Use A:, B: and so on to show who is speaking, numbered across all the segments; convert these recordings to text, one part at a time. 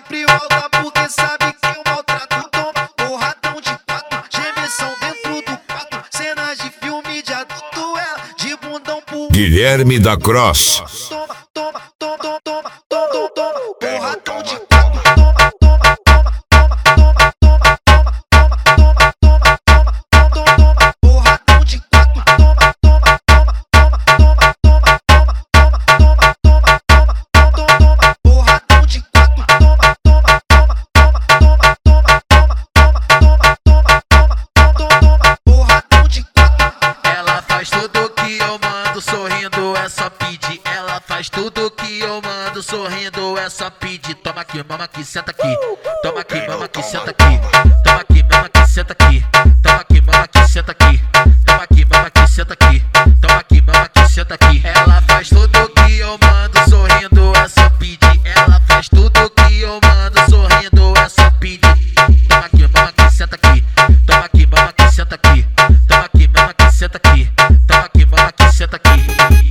A: sempre volta porque sabe que o maltrato toma. Porradão de quatro, gemessão dentro do quarto. Cenas de filme de adulto, ela de bundão pro
B: Guilherme da Cross.
A: Toma, toma, toma, toma, toma, toma, toma. Porradão de quatro, toma, toma, toma, toma, toma, toma, toma, toma, toma, toma, toma, toma, toma. Porradão de quatro, toma, toma, toma, toma, toma, toma, toma, toma, toma, toma, toma, toma, toma. Porradão de quatro, toma, toma, toma, toma, toma, toma, toma, toma, toma, toma, toma. Porradão de quatro.
C: Ela faz tudo que eu mando sorrindo, é só pedir. Ela faz tudo que eu mando sorrindo, é só pedir. Toma aqui, mama aqui, senta aqui. Toma aqui, mama aqui, senta aqui. Toma aqui, mama aqui, senta aqui. Toma aqui, mama aqui, senta aqui. Toma aqui, mama aqui, senta aqui. Toma aqui, mama aqui, senta aqui. Ela faz tudo que eu mando sorrindo, é só pedir. Ela faz tudo que eu mando sorrindo, é só pedir. Toma aqui, mama aqui, senta aqui. Toma aqui, mama aqui, senta aqui. Toma aqui, mama aqui, senta aqui. Toma aqui, mama aqui, senta aqui.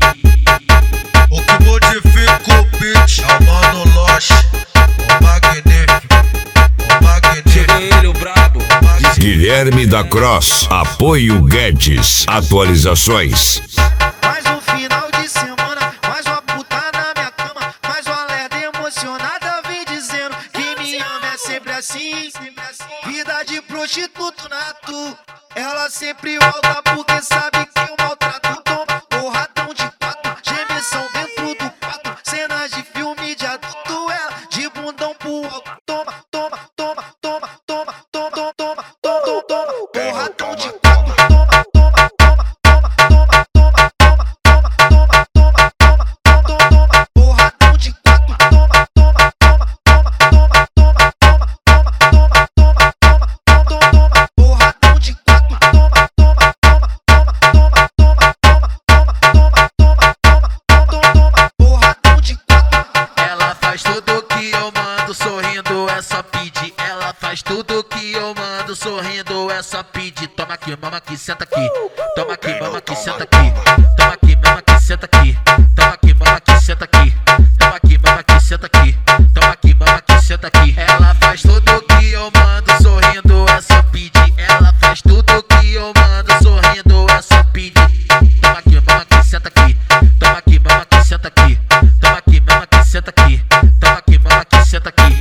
D: O que modifica o beat é o Mano Loche, o magnífico, o magnífico.
C: Ele, o brabo.
B: Guilherme da Cross. Apoio Guedes. Atualizações.
A: Mais um final de semana, mais uma puta na minha cama, mais uma lerda emocionada vem dizendo que me ama é sempre assim. Vida de prostituto nato, ela sempre volta porque sabe que o maltrato toma. Porradão de quatro, gemessão dentro do quarto. Cenas de filme de adulto, ela de bundão pro alto. Toma, toma, toma, toma, toma, toma, toma, toma, toma. Porradão de quatro, toma, toma, toma, toma, toma, toma, toma, toma, toma, toma, toma, toma. Porradão de quatro, toma, toma, toma, toma, toma, toma, toma, toma, toma, toma, toma, toma. Porradão de quatro, toma, toma, toma, toma, toma, toma, toma, toma, toma, toma, toma. Porradão de quatro.
C: Ela faz tudo que eu mando sorrindo, é só pedir. Ela faz tudo que eu mando sorrindo, é só pedir. Toma aqui, mama aqui, senta aqui. Toma aqui, mama aqui, senta aqui. Toma aqui, mama aqui, senta aqui. Toma aqui, mama aqui, senta aqui. Toma aqui, mama aqui, senta aqui. Toma aqui, mama aqui, senta aqui. Ela faz tudo que eu mando sorrindo, é só pedir. Ela faz tudo que eu mando sorrindo, é só pedir. Toma aqui, mama aqui, senta aqui. Toma aqui, mama aqui, senta aqui. Toma aqui, mama aqui, senta aqui. Toma aqui, mama aqui, senta aqui.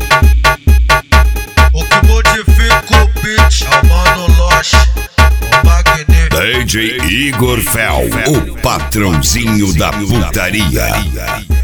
D: O que modifica o beat é o Mano Loche, o magnífico.
B: DJ Igor Fel, o patrãozinho da putaria.